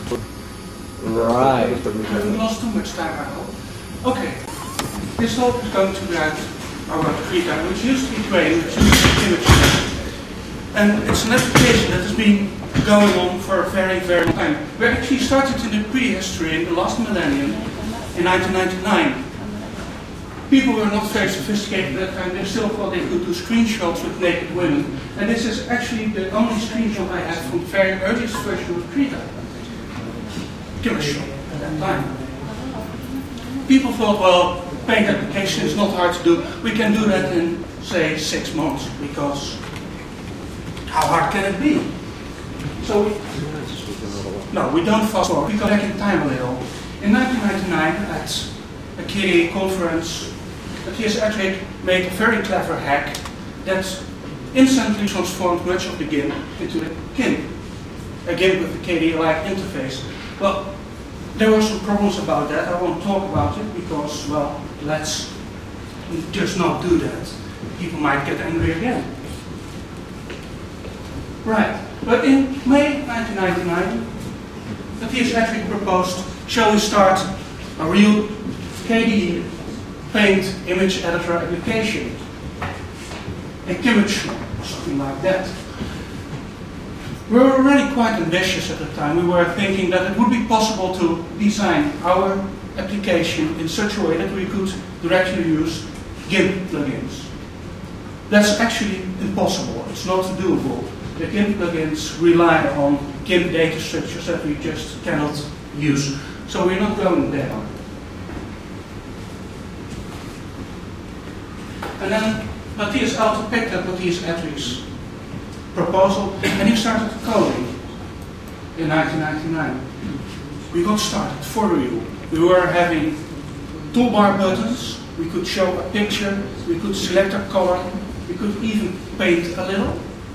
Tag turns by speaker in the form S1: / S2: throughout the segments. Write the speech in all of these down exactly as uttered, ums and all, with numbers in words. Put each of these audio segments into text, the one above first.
S1: Right.
S2: I haven't lost too much time, I hope. Okay. This talk is going to be about our Krita, which used to be Crane, which used to be ImageNet. And it's an application that has been going on for a very, very long time. We actually started in the prehistory in the last millennium, in nineteen ninety-nine. People were not very sophisticated at that time. They still thought they could do screenshots with naked women. And this is actually the only screenshot I have from the very earliest version of Krita. Commercial at that time. People thought, well, paint application is not hard to do. We can do that in, say, six months, because how hard can it be? So, we, no, we don't fast forward. We go back in time a little. In nineteen ninety-nine, at a K D E conference, Matthias Ettrig made a very clever hack that instantly transformed much of the GIMP into a GIMP. A GIMP with a K D E-like interface. Well, there were some problems about that. I won't talk about it because, well, let's just not do that. People might get angry again. Right. But in May nineteen ninety-nine, Matthias Ettrig proposed, shall we start a real K D E Paint image editor application? A Kimage or something like that. We were already quite ambitious at the time. We were thinking that it would be possible to design our application in such a way that we could directly use GIMP plugins. That's actually impossible. It's not doable. The GIMP plugins rely on GIMP data structures that we just cannot use. So we're not going there. And then Matthias Alter picked up Matthias Ettrig's proposal and he started coding in nineteen ninety-nine. We got started for real. We were having toolbar buttons, we could show a picture, we could select a color, we could even paint a little.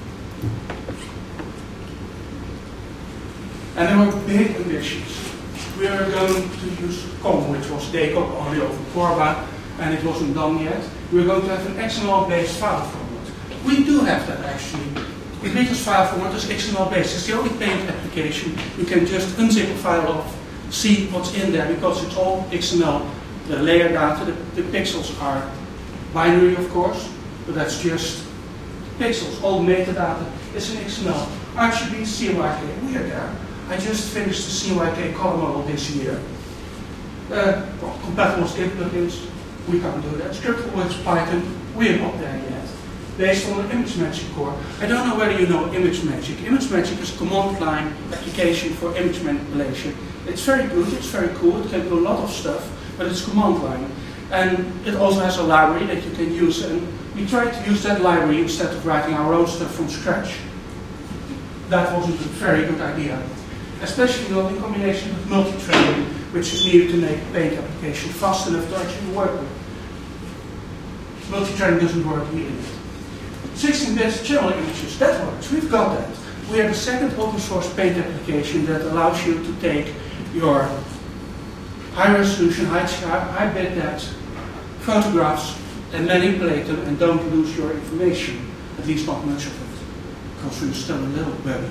S2: And there were big ambitions. We were going to use COM, which was Decop only over Corba, and it wasn't done yet. We were going to have an X M L-based file format. We do have that actually. The biggest file format is X M L-based. It's the only paint application. You can just unzip a file off, see what's in there, because it's all X M L. The layer data, the, the pixels are binary, of course, but that's just pixels. All metadata is in X M L. R G B, C Y K, we are there. I just finished the C Y K color model this year. Uh, well, compatible with GIMP plugins, we can't do that. Scriptable with Python, we are not there yet. Based on an ImageMagick core. I don't know whether you know ImageMagick. ImageMagick is a command line application for image manipulation. It's very good, it's very cool, it can do a lot of stuff, but it's command line. And it also has a library that you can use, and we tried to use that library instead of writing our own stuff from scratch. That wasn't a very good idea. Especially not in combination with multi-threading, which is needed to make a paint application fast enough to actually work with. Multi-threading doesn't work either. sixteen bit channel images, that works, we've got that. We are the second open source paint application that allows you to take your high resolution, high, high bit depth photographs and manipulate them and don't lose your information, at least not much of it, because we're still a little buggy.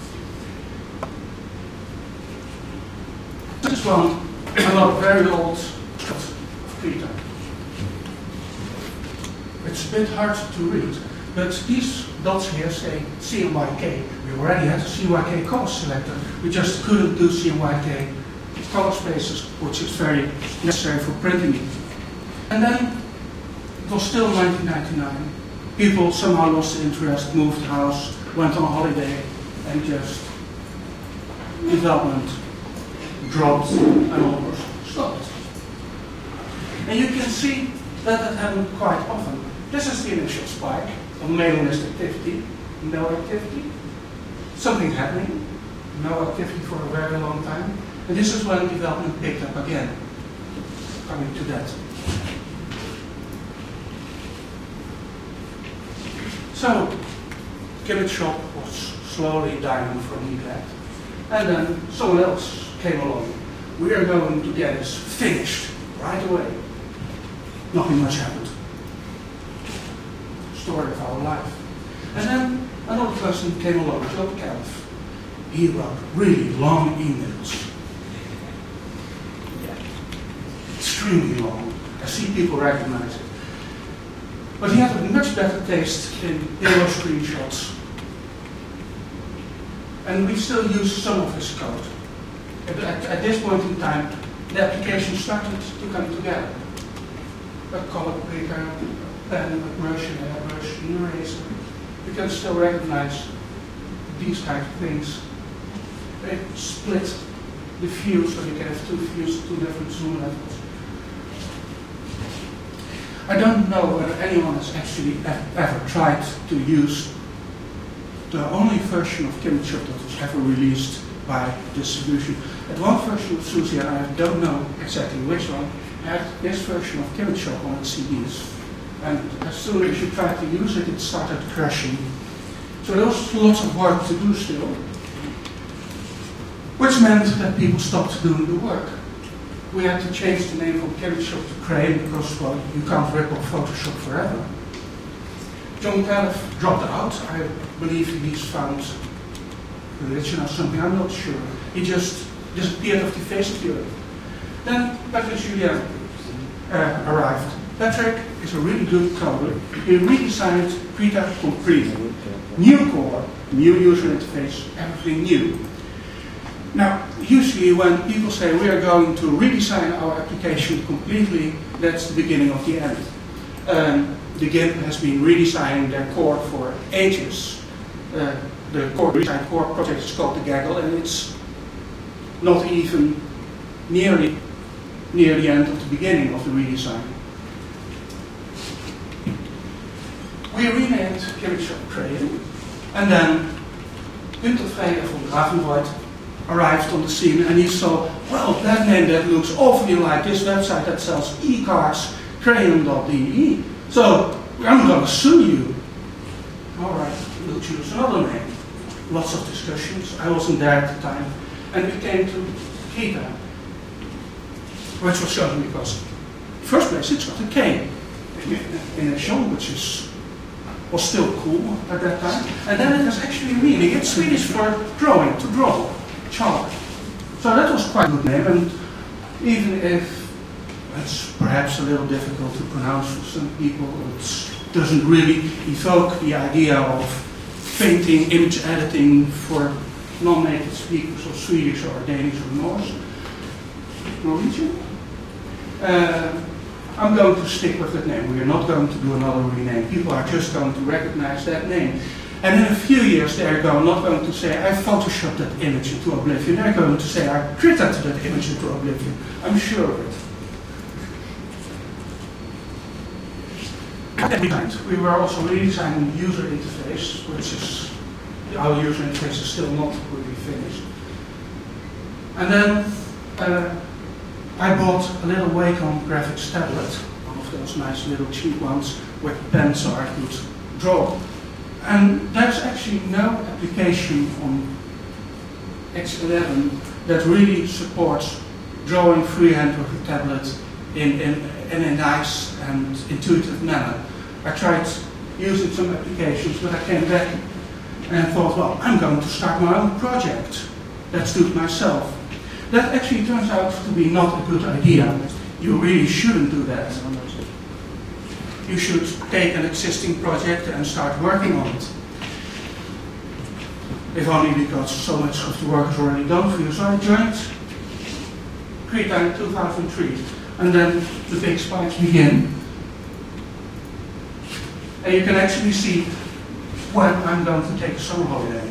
S2: This one, another very old stuff of Krita. It's a bit hard to read, but these dots here say C M Y K. We already had a C M Y K color selector, we just couldn't do C M Y K color spaces, which is very necessary for printing it. And then, it was still nineteen ninety-nine. People somehow lost interest, moved house, went on holiday, and just development dropped and almost stopped. And you can see that that happened quite often. This is the initial spike of mailing list activity, no activity, something happening, no activity for a very long time, and this is when development picked up again. Coming to that. So, Kimage Shop was slowly dying for neglect, and then someone else came along. We are going to get this finished right away. Nothing much happened. Story of our life. And then another person came along, Joe Calif. he wrote really long emails. Extremely long. I see people recognize it. But he had a much better taste in hero screenshots. And we still use some of his code. At, at, at this point in time, the application started to come together. A color picker, a pen, a brush, an airbrush, an eraser. You can still recognize these kind of things. They split the view, so you can have two views, two different zoom levels. I don't know whether anyone has actually ever tried to use the only version of KimitShop that was ever released by distribution. At one version of SUSE, and I don't know exactly which one, had this version of KimitShop on its C Ds. And as soon as you tried to use it, it started crashing. So there was lots of work to do still, which meant that people stopped doing the work. We had to change the name from KimitShop to Crane because, well, you can't rip off Photoshop forever. John Calif dropped out. I believe he's found religion or something, I'm not sure. He just disappeared off the face of the earth. Then Patrick Julien uh, arrived. Patrick is a really good coder. He redesigned Krita completely. New core, new user interface, everything new. Now, usually when people say we are going to redesign our application completely, that's the beginning of the end. Um, the GIMP has been redesigning their core for ages. Uh, the core redesign core project is called the Gaggle, and it's not even nearly near the end of the beginning of the redesign. We renamed KimitShop Crane, and then Günter Frege from Gravenvoid arrived on the scene, and he saw, well, that name that looks awfully like this website that sells e-cards, crayon dot D E. So I'm going to sue you. All right, we'll choose another name. Lots of discussions. I wasn't there at the time, and we came to Krita, which was chosen because, first place, it's got a K in Action, which is was still cool at that time, and then it has actually a meaning. It's Swedish for drawing, to draw. Chalk. So that was quite a good name, and even if it's perhaps a little difficult to pronounce for some people, it doesn't really evoke the idea of painting, image editing for non-native speakers of Swedish or Danish or Norse. Norwegian? Uh, I'm going to stick with that name. We are not going to do another rename. People are just going to recognize that name. And in a few years, they're going, not going to say, I photoshopped that image into oblivion. They're going to say, I critted that image into oblivion. I'm sure of it. At that point, we were also redesigning the user interface, which is, our user interface is still not really finished. And then uh, I bought a little Wacom graphics tablet, one of those nice little cheap ones with pen so I could draw. And there's actually no application on X eleven that really supports drawing freehand with a tablet in, in, in a nice and intuitive manner. I tried using some applications, but I came back and thought, well, I'm going to start my own project. Let's do it myself. That actually turns out to be not a good idea. You really shouldn't do that. You should take an existing project and start working on it. If only because so much of the work is already done for you. So I joined Krita in two thousand three, and then the big spikes begin. And you can actually see when I'm going to take a summer holiday.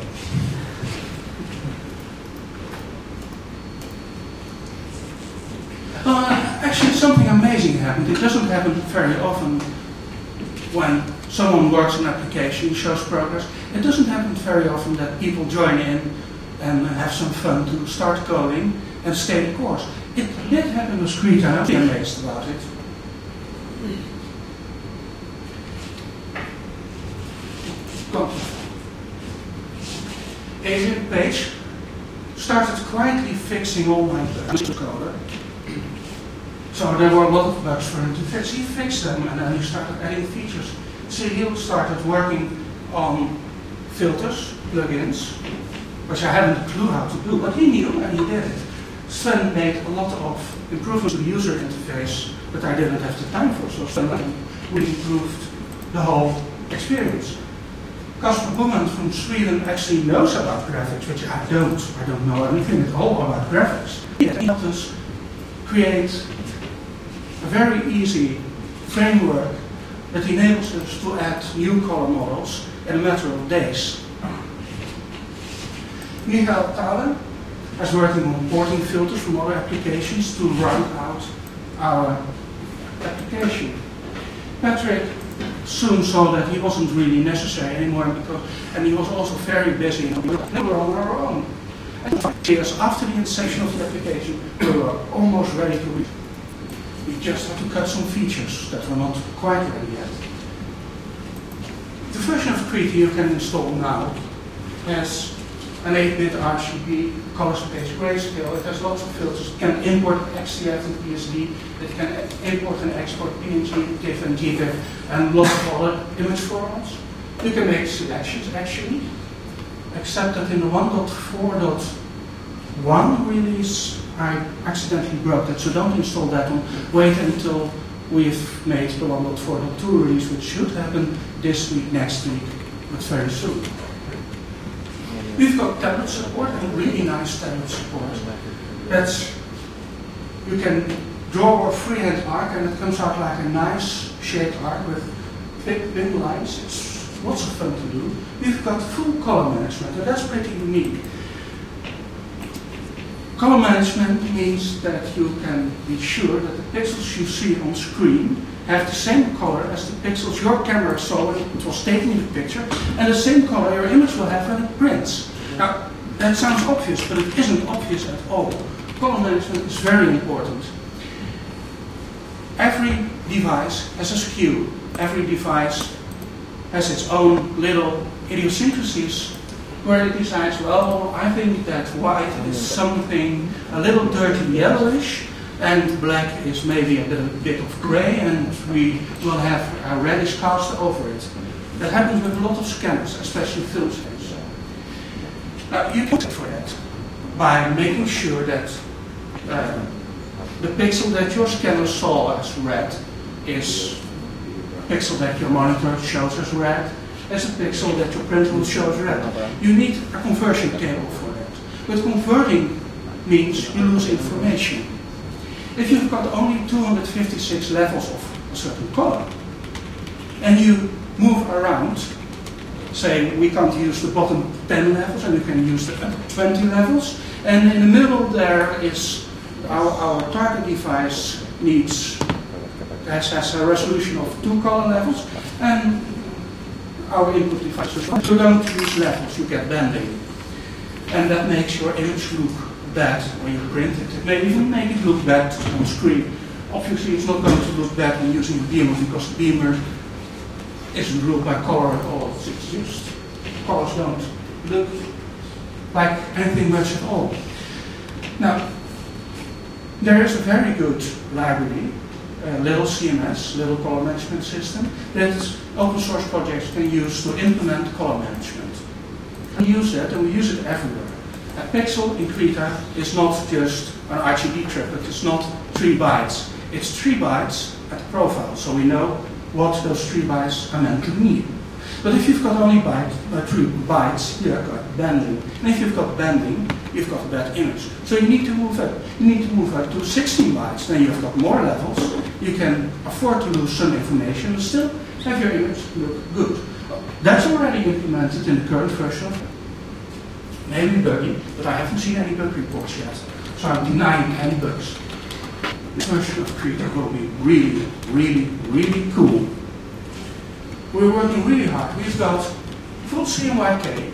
S2: Uh, actually, something amazing happened. It doesn't happen very often. When someone works on an application, shows progress, it doesn't happen very often that people join in and have some fun to start coding and stay the course. It did happen with Krita, and I'm amazed about it. Adrian Page started quietly fixing all my bugs in Coder. So there were a lot of bugs for him to fix. He fixed them, and then he started adding features. Cyril started working on filters, plugins, which I hadn't a clue how to do, but he knew and he did it. Sven made a lot of improvements to the user interface that I didn't have the time for, so Sven really improved the whole experience. Kasper Boman from Sweden actually knows about graphics, which I don't. I don't know anything at all about graphics. He helped us create a very easy framework that enables us to add new color models in a matter of days. Michael Thaler is working on porting filters from other applications to round out our application. Patrick soon saw that he wasn't really necessary anymore, because, and he was also very busy, and we were on our own. And years after the inception of the application, we were almost ready to read. We just had to cut some features that were not quite ready yet. The version of Krita you can install now has an eight bit R G B color space grayscale. It has lots of filters. It can import X D F and P S D. It can import and export P N G, TIFF and G TIFF, and lots of other image formats. You can make selections actually, except that in the one point four point one release I accidentally broke that, so don't install that one. Wait until we've made the one point four point two release, which should happen this week, next week, but very soon. We've got tablet support, and really nice tablet support. That's, you can draw a freehand arc and it comes out like a nice shaped arc with thick thin lines. It's lots of fun to do. We've got full color management, and that's pretty unique. Color management means that you can be sure that the pixels you see on screen have the same color as the pixels your camera saw when it was taking the picture, and the same color your image will have when it prints. Now, that sounds obvious, but it isn't obvious at all. Color management is very important. Every device has a skew. Every device has its own little idiosyncrasies, where it decides, well, I think that white is something a little dirty yellowish, and black is maybe a bit, a bit of gray, and we will have a reddish cast over it. That happens with a lot of scanners, especially film scanners. Now, you can for that by making sure that uh, the pixel that your scanner saw as red is a pixel that your monitor shows as red, as a pixel that your printer will show as red. You need a conversion table for that. But converting means you lose information. If you've got only two hundred fifty-six levels of a certain color, and you move around, saying we can't use the bottom ten levels and you can use the twenty levels, and in the middle there is our, our target device needs, has, has a resolution of two color levels, and our input device. So you don't use levels, you get bending. And that makes your image look bad when you print it. It may even make it look bad on screen. Obviously it's not going to look bad when using a beamer, because the beamer isn't ruled by color at all. It's just, colors don't look like anything much at all. Now, there is a very good library, uh, Little C M S, Little Color Management System, that open source projects can use to implement color management. We use that, and we use it everywhere. A pixel in Krita is not just an R G B triplet, it's not three bytes. It's three bytes at the profile, so we know what those three bytes are meant to mean. But if you've got only byte, uh, three bytes, you've got bending. And if you've got bending, you've got a bad image. So you need to move up. You need to move up to sixteen bytes. Then you've got more levels. You can afford to lose some information and still have your image look good. That's already implemented in the current version of it. Maybe buggy, but I haven't seen any bug reports yet. So I'm denying any bugs. This version of Krita will be really, really, really cool. We're working really hard. We've got full C M Y K,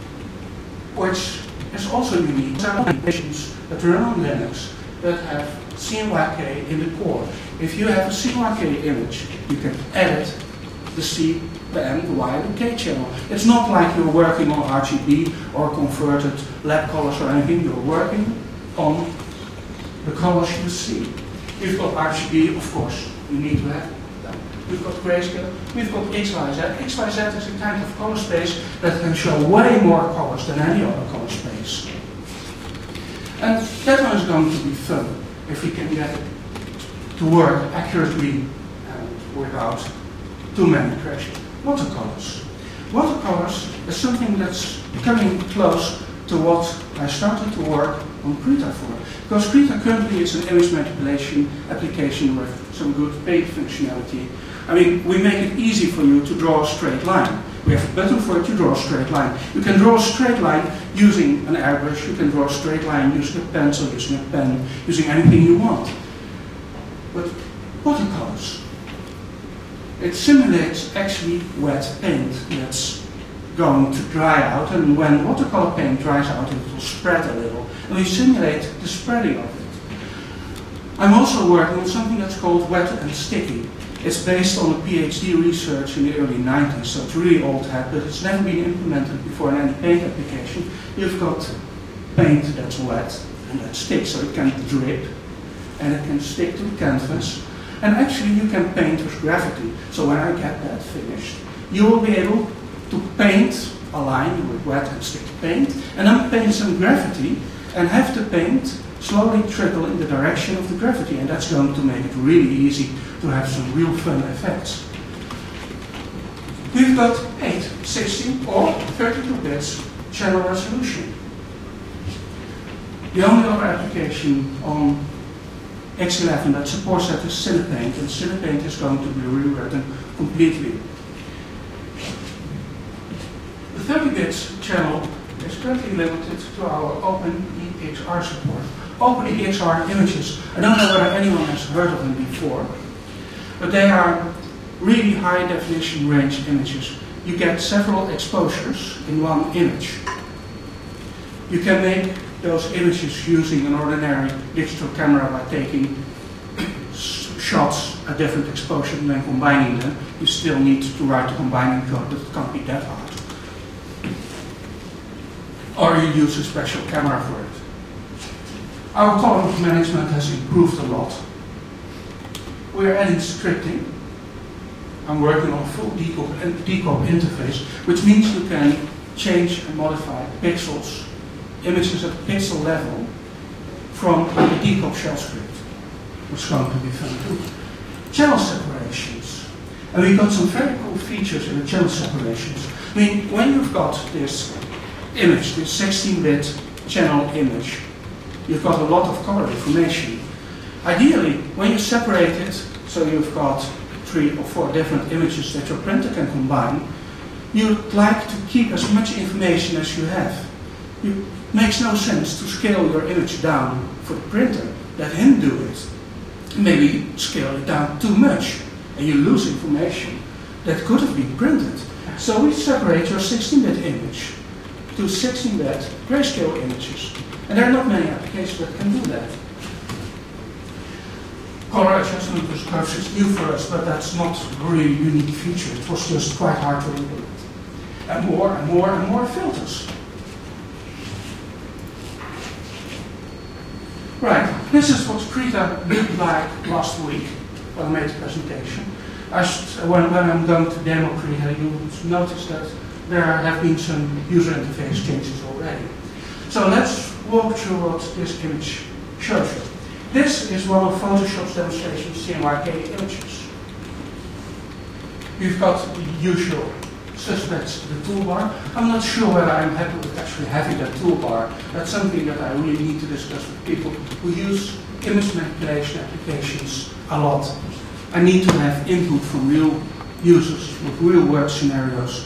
S2: which is also unique. There are applications that run on Linux that have C M Y K in the core. If you have a C M Y K image, you can edit the C, the M, the Y, and the K channel. It's not like you're working on R G B or converted lab colors or anything. You're working on the colors you see. You've got R G B, of course, you need to have that. we've got grayscale, we've got X Y Z. X Y Z is a kind of color space that can show way more colors than any other color space. And that one is going to be fun if we can get it to work accurately and without too many crashes. Watercolors. Watercolors is something that's coming close to what I started to work on Krita for. Because Krita currently is an image manipulation application with some good paint functionality. I mean, we make it easy for you to draw a straight line. We have a button for it to draw a straight line. You can draw a straight line using an airbrush, you can draw a straight line using a pencil, using a pen, using anything you want. But watercolors, it simulates actually wet paint that's going to dry out, and when watercolor paint dries out it will spread a little, and we simulate the spreading of it. I'm also working on something that's called wet and sticky. It's based on a PhD research in the early nineties, so it's really old hat, but it's never been implemented before in any paint application. You've got paint that's wet and that sticks, so it can drip and it can stick to the canvas. And actually you can paint with gravity, so when I get that finished, you will be able to paint a line with wet and sticky paint, and then paint some gravity and have the paint slowly trickle in the direction of the gravity, and that's going to make it really easy to have some real fun effects. We've got eight, sixteen or thirty-two bits channel resolution. The only other application on X eleven that supports that is Cinepaint, and Cinepaint is going to be rewritten completely. The thirty bits channel is currently limited to our OpenEXR support. OpenEXR images, I don't know whether anyone has heard of them before, but they are really high definition range images. You get several exposures in one image. You can make those images using an ordinary digital camera by taking shots at different exposures and then combining them. You still need to write the combining code, but it can't be that hard. Or you use a special camera for it. Our color management has improved a lot. We're adding scripting. I'm working on a full decop, decop interface, which means you can change and modify pixels, images at pixel level from the decop shell script, which is going to be fun too. Channel separations. And we've got some very cool features in the channel separations. I mean, when you've got this image, this sixteen bit channel image, you've got a lot of color information. Ideally, when you separate it, so you've got three or four different images that your printer can combine, you'd like to keep as much information as you have. It makes no sense to scale your image down for the printer, let him do it. Maybe scale it down too much, and you lose information that could have been printed. So we separate your sixteen bit image to sixteen bit grayscale images. And there are not many applications that can do that. Color adjustment with curves is new for us, but that's not a really unique feature. It was just quite hard to implement. And more and more and more filters. Right, this is what Krita looked like last week when I made the presentation. I should, when, when I'm going to demo Krita, you will notice that there have been some user interface changes already. So let's walk through what this image shows you. This is one of Photoshop's demonstration of C M Y K images. You've got the usual suspects, the toolbar. I'm not sure whether I'm happy with actually having that toolbar. That's something that I really need to discuss with people who use image manipulation applications a lot. I need to have input from real users with real world scenarios.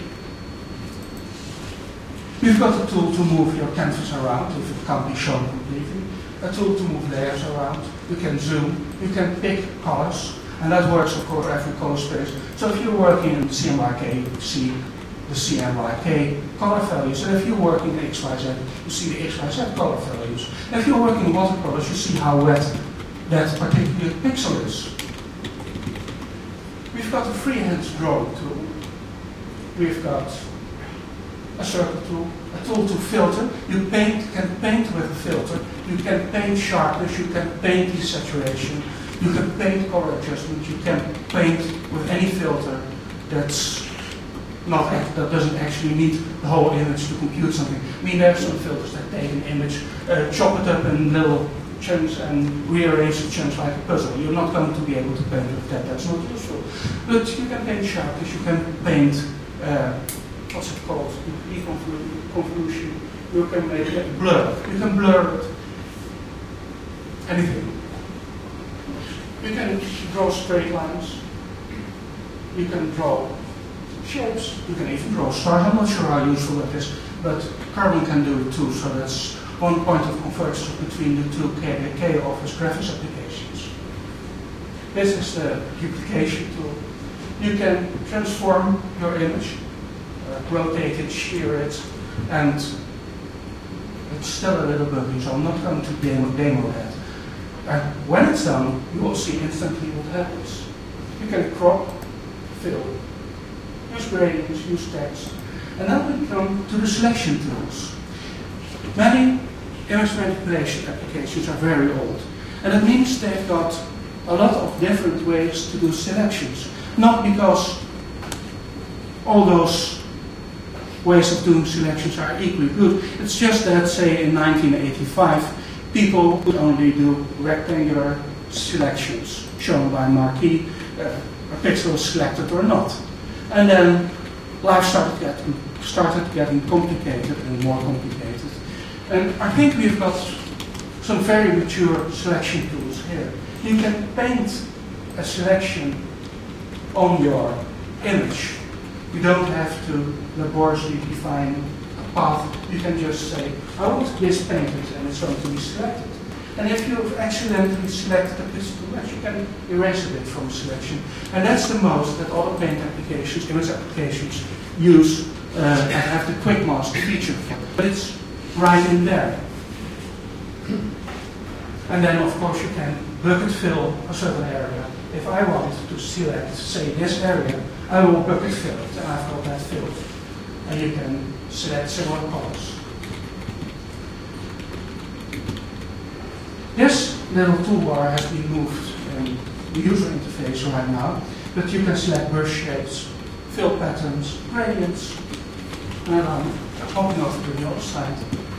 S2: You've got a tool to move your canvas around if it can't be shown completely. A tool to move layers around. You can zoom. You can pick colors. And that works, of course, every color space. So if you're working in C M Y K, you see the C M Y K color values. And if you're working in X Y Z, you see the X Y Z color values. And if you're working in watercolors, you see how wet that particular pixel is. We've got a freehand drawing tool. We've got a circle tool, a tool to filter. You paint, can paint with a filter. You can paint sharpness, you can paint desaturation. You can paint color adjustments. You can paint with any filter that's not act, that doesn't actually need the whole image to compute something. I mean, there are some filters that take an image, uh, chop it up in little chunks and rearrange the chunks like a puzzle. You're not going to be able to paint with that. That's not useful. But you can paint sharpness. You can paint uh, what's it called? Convolution. You can make it blur. You can blur it. Anything. You can draw straight lines. You can draw shapes. You can even draw stars. I'm not sure how useful that is, but Carbon can do it too. So that's one point of convergence between the two K, K Office graphics applications. This is the duplication tool. You can transform your image, uh, rotate it, shear it, and it's still a little buggy, so I'm not going to demo, demo that. And when it's done, you will see instantly what happens. You can crop, fill, use gradients, use text, and then we come to the selection tools. Many image manipulation applications are very old, and that means they've got a lot of different ways to do selections. Not because all those ways of doing selections are equally good. It's just that, say, in nineteen eighty-five, people would only do rectangular selections shown by marquee, uh, a pixel is selected or not. And then life started getting, started getting complicated and more complicated. And I think we've got some very mature selection tools here. You can paint a selection on your image. You don't have to laboriously define a path. You can just say, I want this painted, and it's going to be selected. And if you've accidentally selected a piece too much, you can erase a bit from selection. And that's the most that all the paint applications, image applications, use uh, and have the quick mask feature for. But it's right in there. And then, of course, you can bucket fill a certain area. If I want to select, say, this area, I will bucket fill it, and I've got that filled. And you can select similar colors. This little toolbar has been moved in the user interface right now, but you can select brush shapes, fill patterns, gradients, and I'm hopping over to the other side.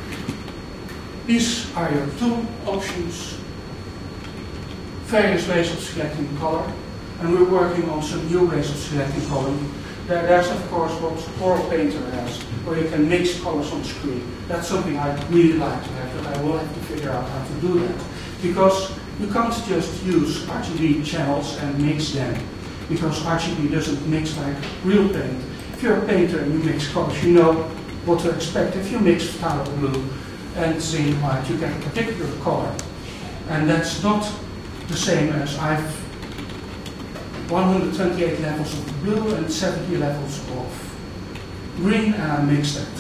S2: These are your tool options, various ways of selecting color, and we're working on some new ways of selecting color. There, there's of course what Coral Painter has, where you can mix colors on screen. That's something I'd really like to have, but I will have to figure out how to do that. Because you can't just use R G B channels and mix them, because R G B doesn't mix like real paint. If you're a painter and you mix colors, you know what to expect. If you mix phthalo blue and zinc white, you get a particular color. And that's not the same as I've one hundred twenty-eight levels of blue and seventy levels of green, and I mix that.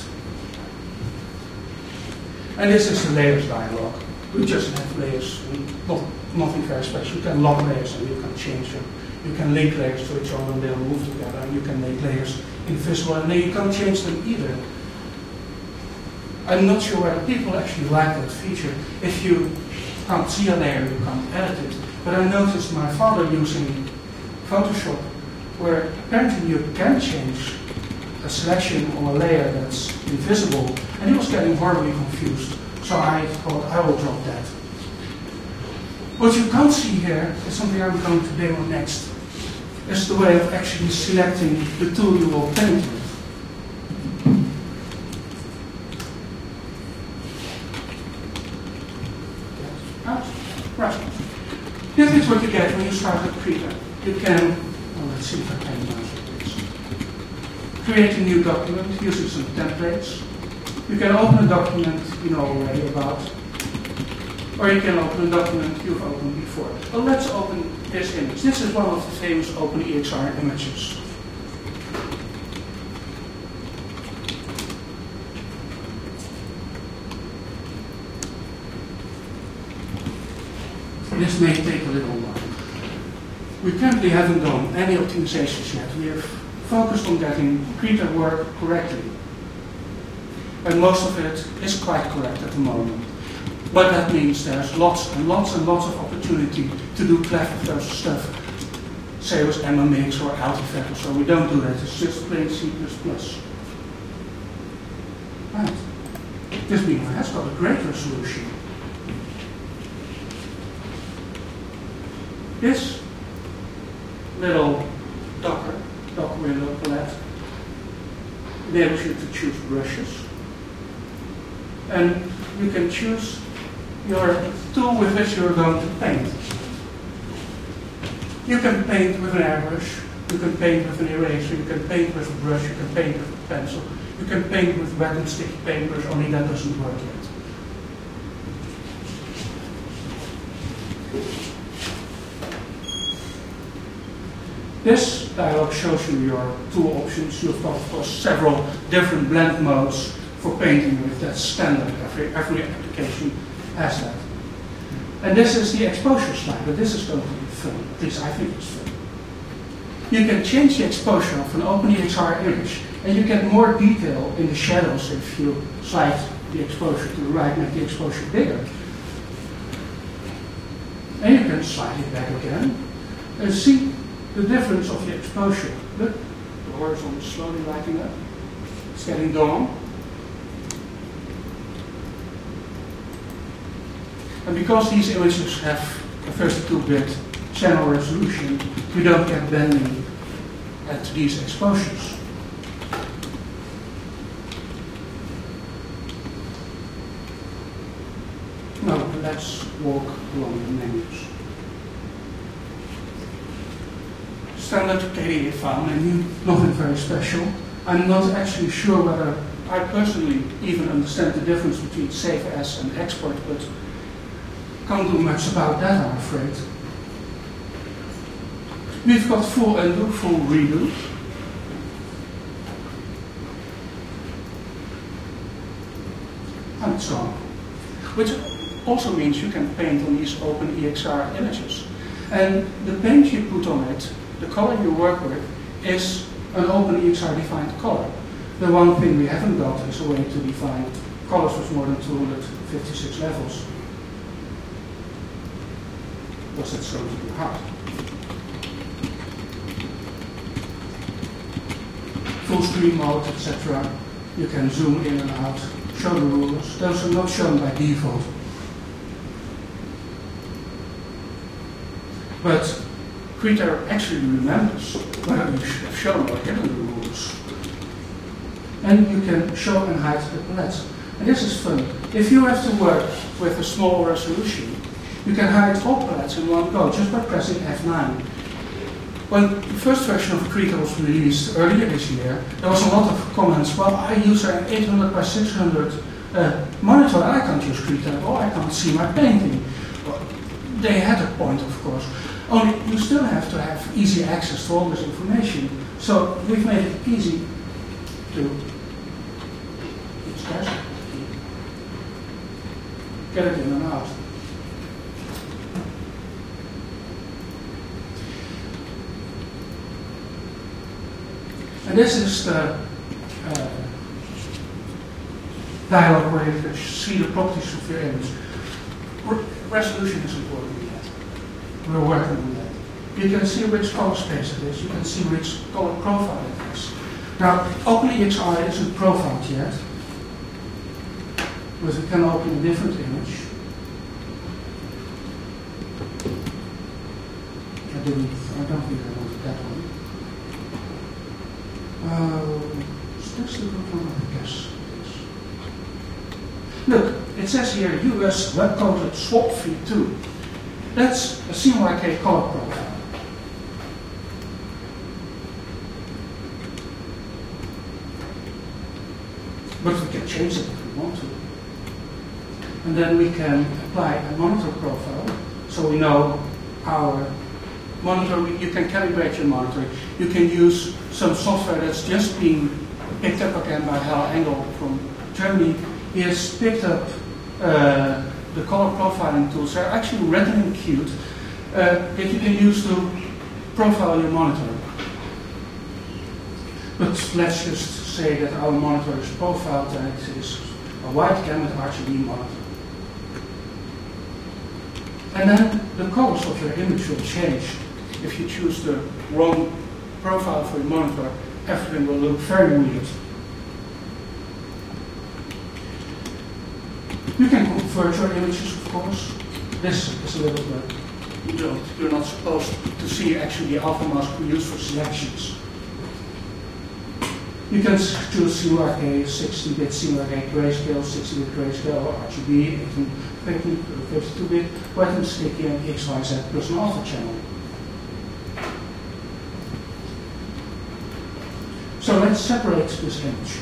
S2: And this is the layers dialog. We just have layers, not, nothing very special. You can lock layers and you can change them. You can link layers to each other and they'll move together, and you can make layers invisible, and then you can't change them either. I'm not sure whether people actually like that feature. If you can't see a layer, you can't edit it. But I noticed my father using Photoshop, where apparently you can change a selection on a layer that's invisible, and he was getting horribly confused. So I thought I will drop that. What you can't see here is something I'm going to demo next. It's the way of actually selecting the tool you will paint with. Right. This is what you get when you start with Krita. You can, well, let's see if I can mouse it. Create a new document using some templates. You can open a document you know already about, or you can open a document you've opened before. Well, let's open this image. This is one of the famous OpenEXR images. This may take a little while. We currently haven't done any optimizations yet. We have focused on getting Krita work correctly. And most of it is quite correct at the moment. But that means there's lots and lots and lots of opportunity to do clever stuff, say with M M X or Altifact or so. We don't do that, it's just plain C plus plus. Right. This beamer has got a great resolution. This little docker, docker window palette, enables you to choose brushes. And you can choose your tool with which you're going to paint. You can paint with an airbrush, you can paint with an eraser, you can paint with a brush, you can paint with a pencil, you can paint with wet and sticky papers, only that doesn't work yet. This dialog shows you your tool options. You've got, of course, several different blend modes for painting with. That's standard. Every, every application has that. And this is the exposure slide, but this is going to be fun. At least I think it's fun. You can change the exposure of an OpenEXR image, and you get more detail in the shadows if you slide the exposure to the right, make the exposure bigger. And you can slide it back again and see the difference of the exposure. Look, the horizon is slowly lighting up. It's getting dawn. And because these images have a thirty-two bit channel resolution, you don't get bending at these exposures. Now let's walk along the menus. Standard K D E file menu, nothing very special. I'm not actually sure whether I personally even understand the difference between save as and export, but can't do much about that, I'm afraid. We've got full undo, full redo. And so on. Which also means you can paint on these OpenEXR images. And the paint you put on it, the color you work with, is an OpenEXR defined color. The one thing we haven't got is a way to define colors with more than two hundred fifty-six levels. Was that so to be hard? Full screen mode, et cetera. You can zoom in and out, show the rulers. Those are not shown by default. But Krita actually remembers whether you should have shown or hidden the rulers. And you can show and hide the palettes. And this is fun. If you have to work with a small resolution, you can hide all palettes in one go just by pressing F nine. When the first version of Krita was released earlier this year, there was a lot of comments, well, I use an eight hundred by six hundred uh, monitor and I can't use Krita at all, I can't see my painting. Well, they had a point, of course. Only you still have to have easy access to all this information. So we've made it easy to get it in and out. And this is the uh, dialog where you can see the properties of your image. Re resolution is important yet. We're working on that. You can see which color space it is. You can see which color profile it is. Now, OpenEXR isn't profiled yet, but it can open a different image. I didn't. I don't think I wanted that one. Uh, is this the good one? I guess it is. Look, it says here U S web-coded swap v two. That's a C M Y K color profile. But we can change it if we want to. And then we can apply a monitor profile, so we know our monitor. You can calibrate your monitor. You can use some software that's just being picked up again by Hal Engel from Germany. He has picked up uh, the color profiling tools. They're actually written in Qt uh, that you can use to profile your monitor. But let's just say that our monitor is profiled and it is a wide gamut R G B monitor. And then the colors of your image will change. If you choose the wrong profile for your monitor, everything will look very weird. You can convert your images, of course. This is a little bit, you don't, you're not supposed to see actually the alpha mask we use for selections. You can choose C M Y K, sixteen bit C M Y K grayscale, sixteen bit grayscale, R G B, eighteen fifty-two bit, wet and sticky, and X Y Z plus an alpha channel. So let's separate this image.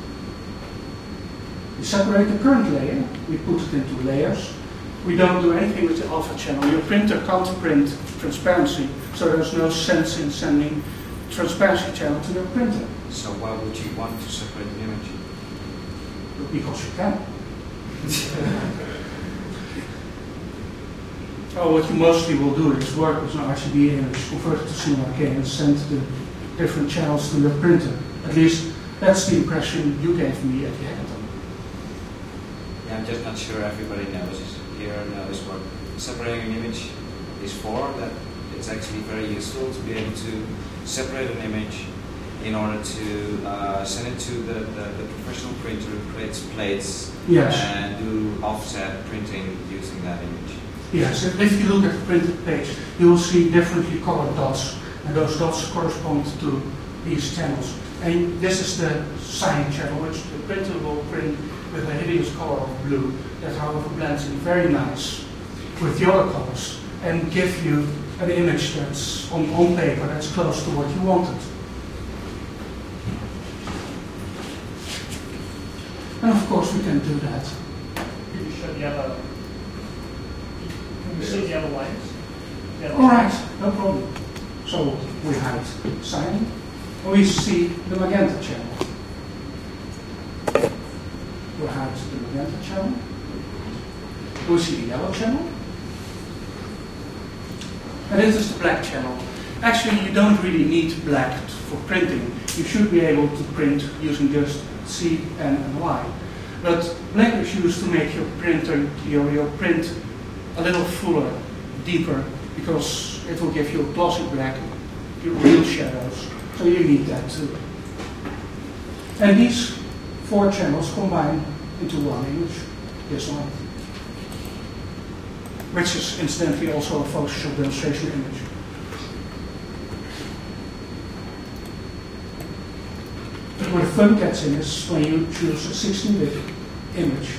S2: We separate the current layer, we put it into layers. We don't do anything with the alpha channel. Your printer can't print transparency, so there's no sense in sending transparency channel to your printer.
S1: So why would you want to separate an image?
S2: Because you can. Oh, what you mostly will do is work with an R G B image, convert it to C M Y K, and send the different channels to your printer. At least that's the impression you gave me at the hackathon.
S1: Yeah, I'm just not sure everybody knows here knows what separating an image is for. That it's actually very useful to be able to separate an image in order to uh, send it to the, the, the professional printer who creates plates,
S2: yes,
S1: and do offset printing using that image.
S2: Yes, if you look at the printed page, you will see differently colored dots, and those dots correspond to these channels. And this is the cyan channel, which the printer will print with a hideous color of blue, that however blends in very nice with the other colors, and give you an image that's on, on paper that's close to what you wanted. And of course we can do that.
S3: Can you show the other? Can you see the other layers?
S2: All right, no problem. So we hide cyan, and we see the magenta channel. We hide the magenta channel. We see the yellow channel. And this is the black channel. Actually, you don't really need black for printing. You should be able to print using just C, N, and Y. But black is used to make your printer, your, your print a little fuller, deeper, because it will give you a glossy black, your real shadows. So you need that too. And these four channels combine into one image, this one, which is incidentally also a Photoshop demonstration image. But where the fun gets in is when you choose a sixteen bit image.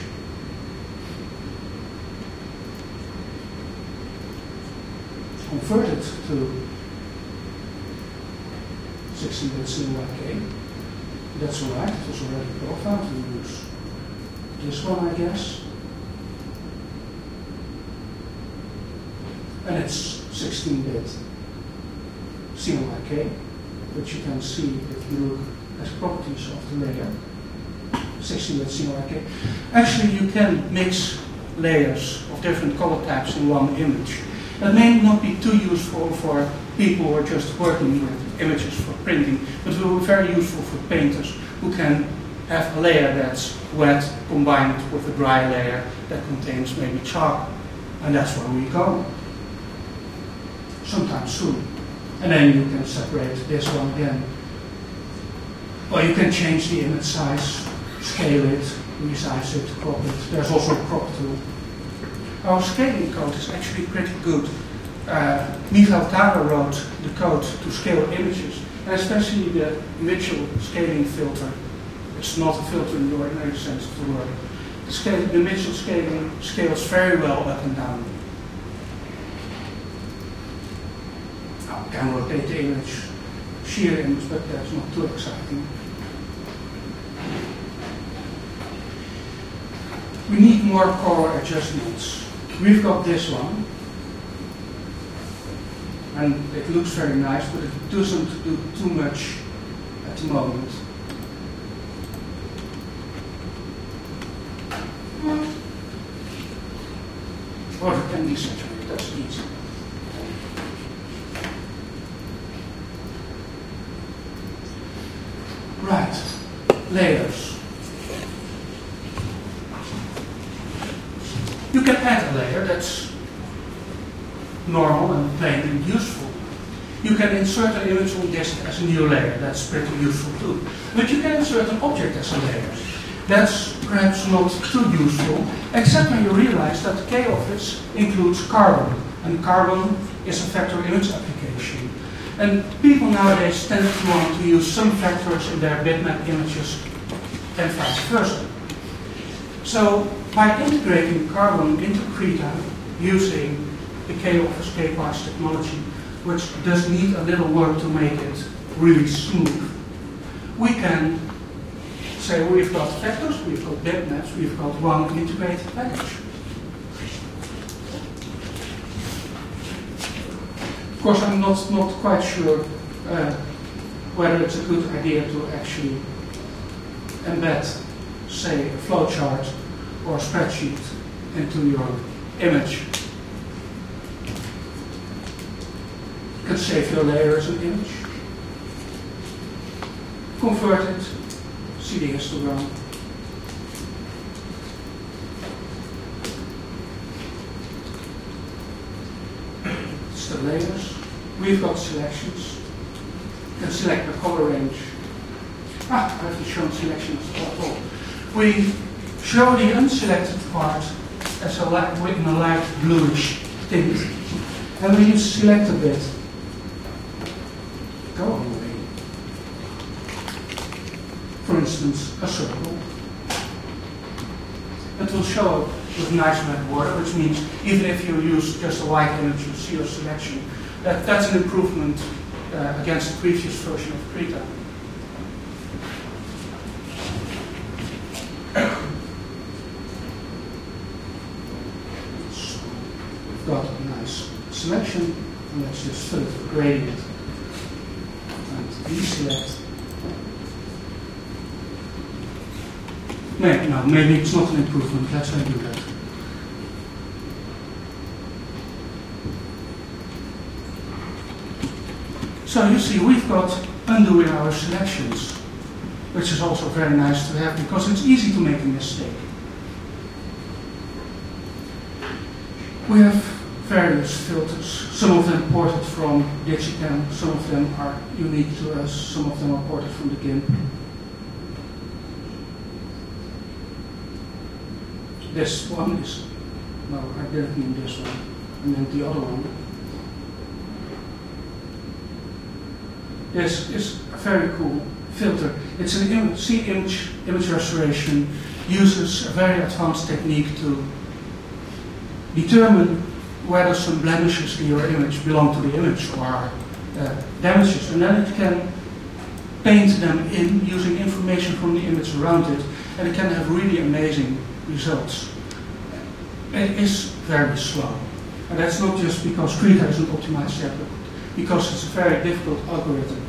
S2: Convert it to sixteen bit C M Y K. That's alright, it was already profiled to use this one, I guess. And it's sixteen bit C M Y K, which you can see if you look at properties of the layer. sixteen bit C M Y K. Actually, you can mix layers of different color types in one image. That may not be too useful for people who are just working with images for printing, but it will be very useful for painters who can have a layer that's wet combined with a dry layer that contains maybe chalk. And that's where we go. Sometime soon. And then you can separate this one again. Or you can change the image size, scale it, resize it, crop it. There's also a crop tool. Our scaling code is actually pretty good. Uh, Michael Tara wrote the code to scale images, and especially the Mitchell scaling filter. It's not a filter in the ordinary sense of the word. The, scale, the Mitchell scaling scales very well up and down. Now, we can rotate the image, shear image, but that's not too exciting. We need more color adjustments. We've got this one, and it looks very nice, but it doesn't do too much at the moment. Or it can be saturated, that's easy. Right, layers. You can add a layer, that's normal and plain and useful. You can insert an image on disk as a new layer. That's pretty useful too. But you can insert an object as a layer. That's perhaps not too useful, except when you realize that K-Office includes Carbon, and Carbon is a vector image application. And people nowadays tend to want to use some vectors in their bitmap images and vice versa. So by integrating Carbon into Krita using the K-Office K-Parse technology, which does need a little work to make it really smooth, we can say we've got vectors, we've got bitmaps, we've got one integrated package. Of course, I'm not, not quite sure uh, whether it's a good idea to actually embed, say, a flowchart or a spreadsheet into your image. You can save your layer as an image, convert it, see the histogram. It's the layers. We've got selections. You can select the color range. Ah, I haven't shown selections at all. We show the unselected part as a light, in a light bluish tint. And when you select a bit, go away. For instance, a circle. It will show up with nice red border, which means even if you use just a white image, you see your selection. That, that's an improvement uh, against the previous version of Krita. So we've got a nice selection, and let's just fill it with gradient. And deselect. Maybe, no, maybe it's not an improvement. Let's undo that. So you see, we've got undo in our selections, which is also very nice to have because it's easy to make a mistake. We have various filters, some of them ported from Digicam, some of them are unique to us, some of them are ported from the GIMP. This one is, no, I didn't mean this one, and then the other one. This is a very cool filter. It's an im C image, image restoration, uses a very advanced technique to determine whether some blemishes in your image belong to the image or are uh, damages, and then it can paint them in using information from the image around it, and it can have really amazing results. It is very slow, and that's not just because Krita isn't optimized yet, but because it's a very difficult algorithm.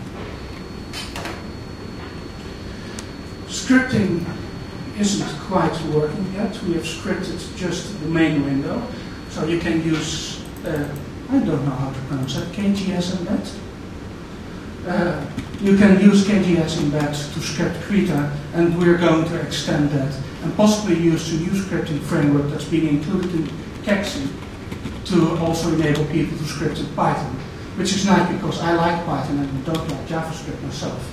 S2: Scripting isn't quite working yet. We have scripted just the main window, so you can use, uh, I don't know how to pronounce that, K G S embed. Uh, you can use K G S embed to script Krita, and we're going to extend that and possibly use the new scripting framework that's being included in Kexi to also enable people to script in Python, which is nice because I like Python and don't like JavaScript myself.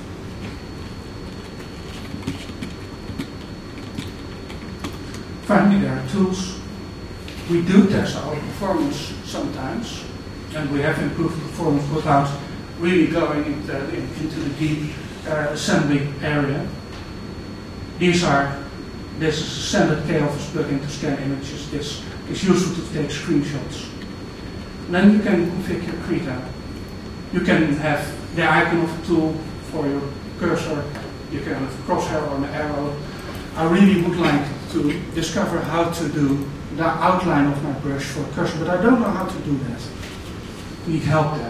S2: Finally, there are tools. We do test our performance sometimes, and we have improved performance without really going into, into the deep uh, assembly area. These are, this is a standard K-Office plugin to scan images. This is useful to take screenshots. And then you can configure Krita. You can have the icon of a tool for your cursor. You can have a crosshair or an arrow. I really would like to discover how to do the outline of my brush for a cursor, but I don't know how to do that. I need help there.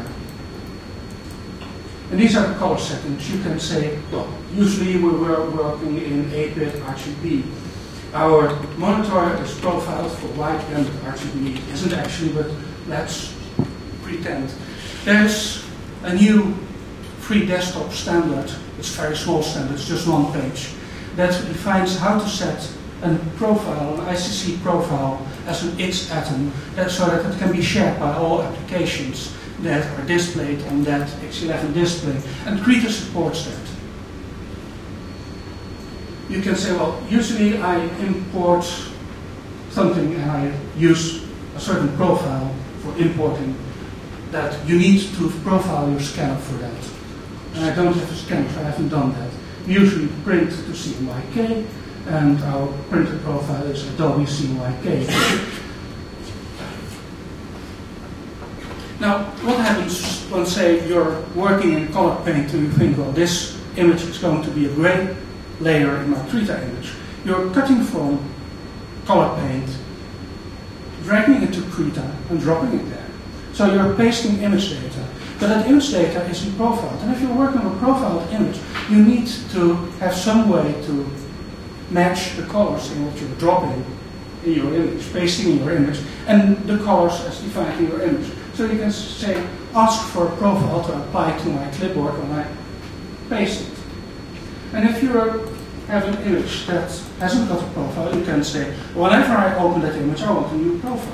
S2: And these are the color settings. You can say, well, usually we were working in eight bit R G B. Our monitor is profiled for wide bandwidth R G B. It isn't actually, but let's pretend. There's a new free desktop standard. It's a very small standard, it's just one page, that defines how to set a profile, an I C C profile, as an X atom, that, so that it can be shared by all applications that are displayed on that X eleven display. And Krita supports that. You can say, well, usually I import something and I use a certain profile for importing that. You need to profile your scanner for that. And I don't have a scanner, so I haven't done that. We usually print to C M Y K, and our printed profile is Adobe C M Y K. Now, what happens when, say, you're working in color paint and you think, well, this image is going to be a gray layer in my Krita image. You're cutting from color paint, dragging it to Krita, and dropping it there. So you're pasting image data. But that image data isn't profiled. And if you're working on a profiled image, you need to have some way to match the colors in what you're dropping in your image, pasting in your image, and the colors as defined in your image. So you can say, ask for a profile to apply to my clipboard when I paste it. And if you have an image that hasn't got a profile, you can say, whenever I open that image, I want a new profile.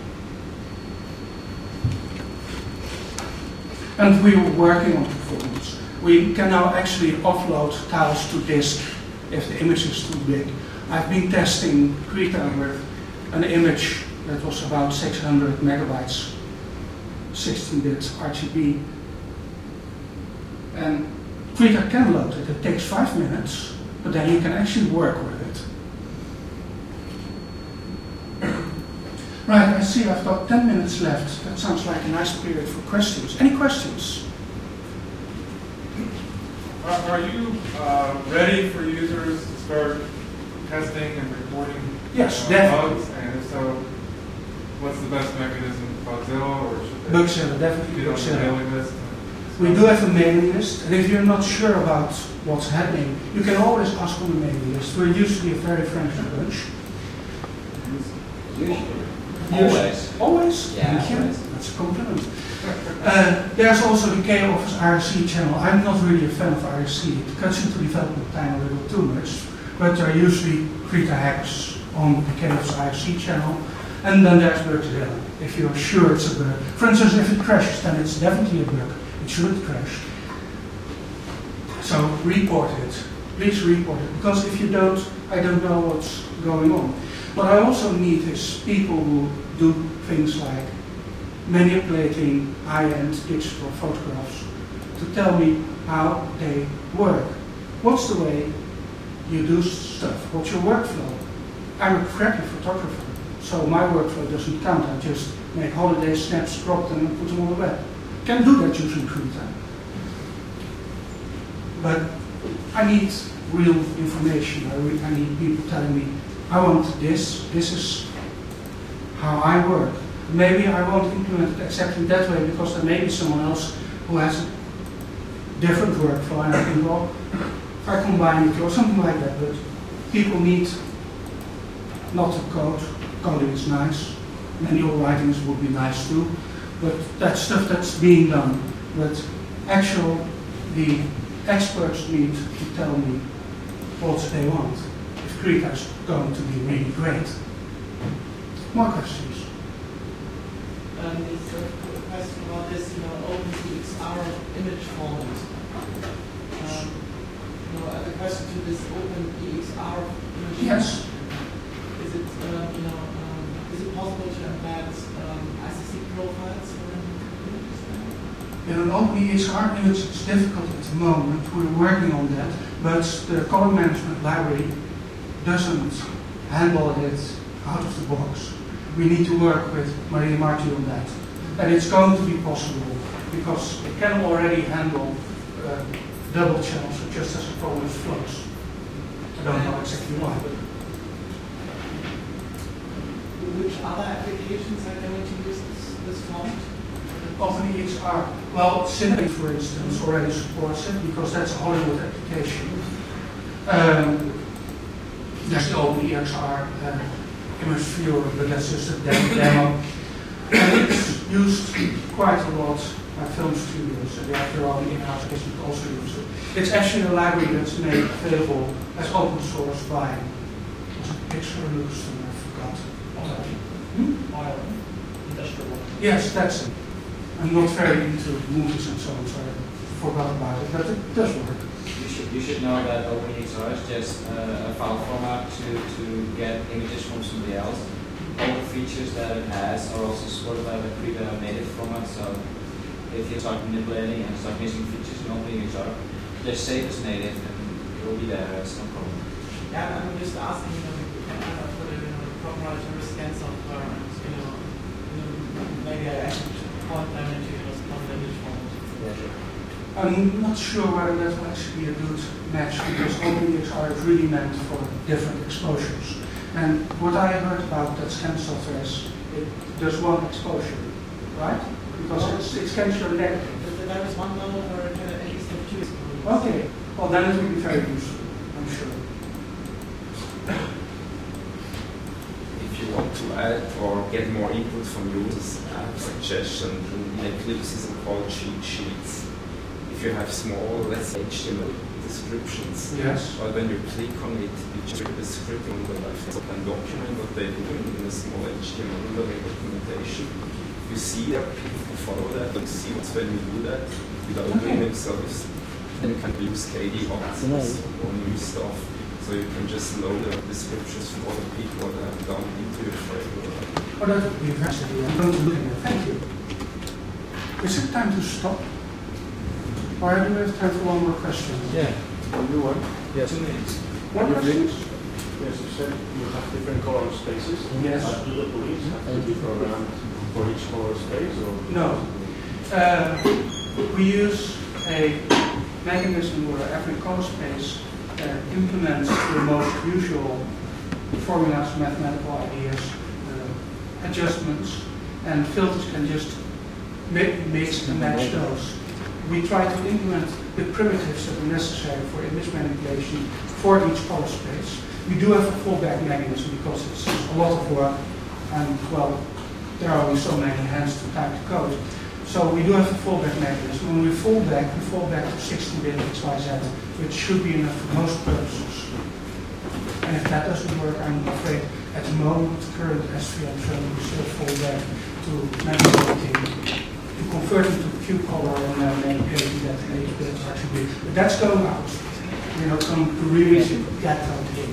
S2: And we were working on performance. We can now actually offload tiles to disk if the image is too big. I've been testing Krita with an image that was about six hundred megabytes, sixteen bit R G B. And Krita can load it. It takes five minutes, but then you can actually work with it. Right, I see I've got ten minutes left. That sounds like a nice period for questions. Any questions?
S4: Are, are you uh, ready for users to start testing and reporting
S2: Yes,
S4: uh,
S2: definitely.
S4: bugs? And if so, what's the best mechanism? Bugzilla, or should they
S2: Bugzilla, definitely
S4: get on the
S2: Bugzilla.
S4: mailing list?
S2: We do have a mailing list, and if you're not sure about what's happening, you can always ask on the mailing list. We're usually a very friendly bunch.
S1: Usually.
S2: Usually.
S1: Always.
S2: Always?
S1: Yeah,
S2: Thank you.
S1: always.
S2: That's a compliment. Uh, there's also the K Office I R C channel. I'm not really a fan of I R C. It cuts into development time a little too much, but there are usually Krita hacks on the K Office I R C channel. And then there's Bugzilla, if you're sure it's a bug. For instance, if it crashes, then it's definitely a bug. It shouldn't crash. So report it. Please report it. Because if you don't, I don't know what's going on. What I also need is people who do things like manipulating high-end digital photographs to tell me how they work. What's the way you do stuff? What's your workflow? I'm a crappy photographer, so my workflow doesn't count. I just make holiday snaps, crop them, and put them on the web. Can do that using Krita. But I need real information. I, re I need people telling me, I want this, this is how I work. Maybe I won't implement it exactly that way because there may be someone else who has a different workflow, and I think, well, if I combine it or something like that. But people need not to code. Coding is nice. Manual writings would be nice too. But that's stuff that's being done. But actual, the experts need to tell me what they want. If Krita is going to be really great. More questions?
S5: Um, it's a question about this, you know, OpenEXR image format. Um, you know, I have a question to this OpenEXR image.
S2: Yes.
S5: Is it, uh, you know, um, is it possible to embed um, I C C profiles for images now?
S2: In an OpenEXR image, it's difficult at the moment. We're working on that, but the color management library doesn't handle it out of the box. We need to work with Maria Marti on that. And it's going to be possible because it can already handle uh, double channels just as a problem with flows. I don't know exactly why. But
S5: which other applications are going to use this, this format?
S2: OpenEXR, well, Cinematic, for instance, already supports it because that's a Hollywood application. Um, there's the OpenEXR uh, image viewer, but that's just a demo. And it's used quite a lot by film studios, and they have their own in-house business that also use it. It's actually a library that's made available as open source by was it picture illusion? I forgot.
S3: Oil.
S2: Hmm?
S3: Oil. Industrial oil.
S2: Yes, that's it. I'm not very into movies and so on, so I forgot about it, but it does work.
S1: You should, you should know that OpenEXR is just uh, a file format to, to get images from somebody else. All the features that it has are also supported by the Krita native format, so if you start manipulating and start missing features in OpenEXR, just save as native and it will be there, it's no problem.
S5: Yeah, I'm just asking, you know, if you can kind of put it in a proprietary scan software and, you know, you know maybe I actually point them into your image format.
S1: Yeah, sure.
S2: I'm not sure whether that will actually be a good match because OpenEXR is really meant for different exposures. And what I heard about that scan software is it does one exposure, right? Because it's, it scans your negative.
S5: There is one level where it can at least have two exposures.
S2: Okay, well then it will be very useful, I'm sure.
S6: If you want to add or get more input from users, I have a suggestion. In Eclipse is called cheat sheets. If you have small, let's say H T M L descriptions,
S2: Yes.
S6: but when you click on it, you just read the script on the left and document what they're doing in a small H T M L underlying documentation. You see that people can follow that and see what's when you do that without
S2: Okay.
S6: doing themselves. Then you can use K D options or new stuff. So you can just load the descriptions from other people that have done into your framework.
S2: Oh, that would be fascinating. I'm going to look at it. Thank you. Is it time to stop? Or do we have time for one more question?
S7: Yeah, you want? Yes.
S1: Two minutes.
S2: One question?
S7: Yes, you said you have different color spaces.
S2: Yes.
S7: Uh, do the police have to be programmed for each color space? Or?
S2: No. Uh, we use a mechanism where every color space uh, implements the most usual formulas, mathematical ideas, uh, adjustments, and filters can just mi mix and match those. We try to implement the primitives that are necessary for image manipulation for each color space. We do have a fallback mechanism because it's a lot of work and, well, there are only so many hands to type the code. So we do have a fallback mechanism. When we fall back, we fall back to sixteen bit X Y Z, which should be enough for most purposes. And if that doesn't work, I'm afraid at the moment, current S V M training, we still fall back to manipulating, to converting to Q color and uh, manipulating that in eight bit R G B. But that's going out. We're not going to really get out here.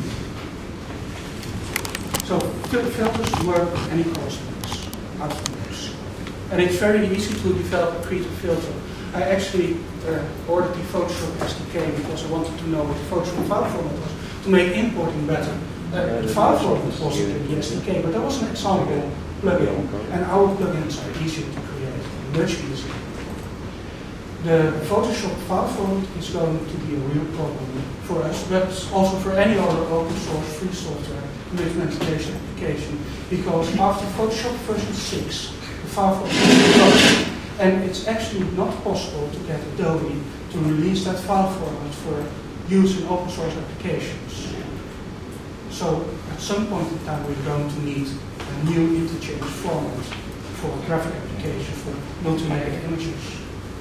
S2: So fil filters work with any color space out of the box. And it's very easy to develop a Krita filter. I actually uh, ordered the Photoshop S D K because I wanted to know what the Photoshop file format was to make importing better. Uh, the file format was in the S D K, but that was an example plugin, and our plugins are easier to create, much easier. The Photoshop file format is going to be a real problem for us, but also for any other open source free software image manipulation application, because after Photoshop version six, the file format is closed, and it's actually not possible to get Adobe to release that file format for use in open source applications. So at some point in time we're going to need a new interchange format for graphic application for multimedia images.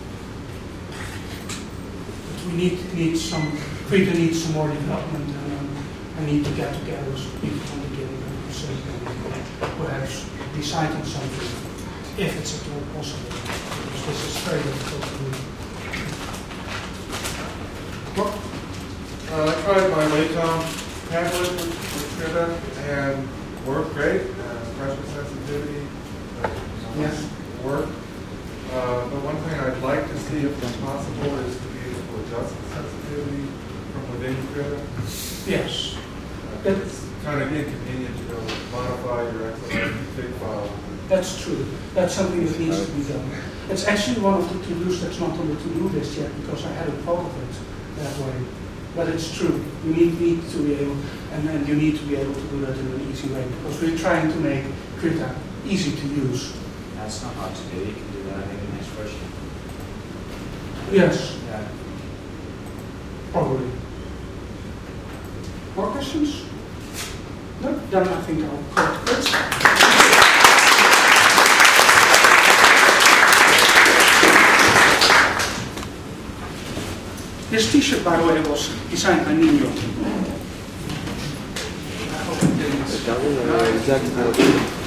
S2: But we need, need some, Krita needs some more development, and um, I need to get together with people from the beginning and say, uh, perhaps decide on something, if it's at all possible, because this is very difficult to do.
S4: Well, uh, I tried my Wacom tablet with, with Krita and worked great. Uh, pressure sensitivity, uh,
S2: Yes.
S4: work. Uh, but one thing I'd like to see, if it's possible, is to be able to adjust the sensitivity from within Krita.
S2: Yes.
S4: Uh, it's kind of inconvenient to go modify your X M L config file.
S2: That's true. That's something that needs to be done. It's actually one of the to-dos that's not on the to-do list yet because I hadn't thought of it that way. But it's true. You need, need to be able, and then you need to be able to do that in an easy way because we're trying to make Krita easy to use.
S1: That's not hard to do. You can do that in the next version.
S2: Yes,
S1: Yeah.
S2: probably. More questions? No? Then I think I'll call it quits. This t-shirt, by the way, was designed by Nino.
S7: discovered or exactly how